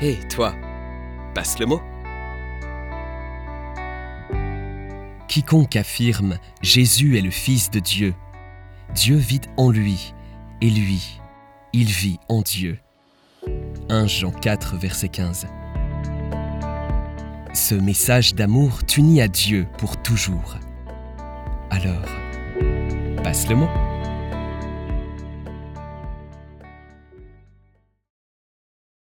Hé, toi, passe le mot. Quiconque affirme « Jésus est le Fils de Dieu », Dieu vit en lui, et lui, il vit en Dieu. 1 Jean 4, verset 15. Ce message d'amour t'unit à Dieu pour toujours. Alors, passe le mot.